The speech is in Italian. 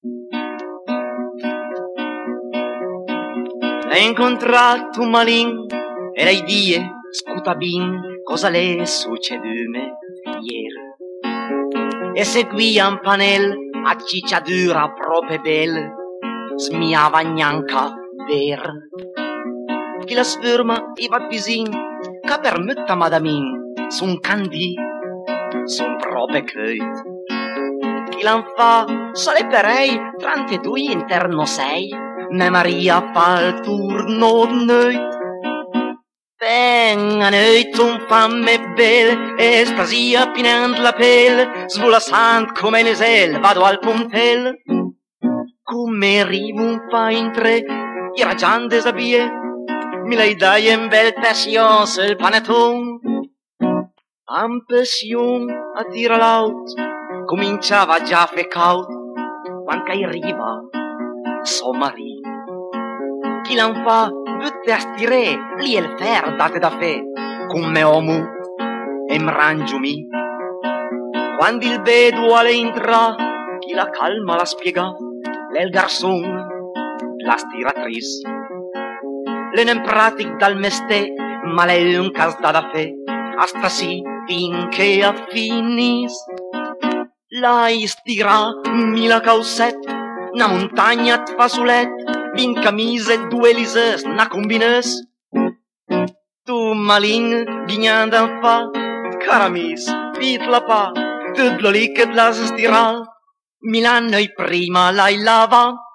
L'hai incontrato un malin e lei die scuta bin cosa le succedume ieri. E seguì un panel a cicciadura proprio bel, smiava gnanca ver. Chi la sfirma i va pisin, ca permutta madamin, sun candì, sun proprio căit. Chi l'an fa, sole per ei, trante due interno sei, ne Maria fa il turno nöit. Venga nöit un fame bel, estasia pinant la pel, svolassant come l'esel, vado al puntel. Come rivo un fa in tre, era già desabie, mi lei dai en bel passion sul paneton. En passion a tira l'aut, cominciava già a fe caut, quando che arriva, so marì. Chi l'an fa, butte a stire, lì il fer date da fe, come omu, e mrangiumi. Quando il vedo alle intra, chi la calma la spiega, l'el garçon, la stiratrice. Le nem pratic dal meste, ma lei un cas da fe, hasta si finché a finis. La stira mila causet, na montagna fasulet, vin camise, due lises, na combines. Tu malin, ghignand en fa, caramis, pit la pa, tot lo licet las stira, 1000 anni prima l'hai lava.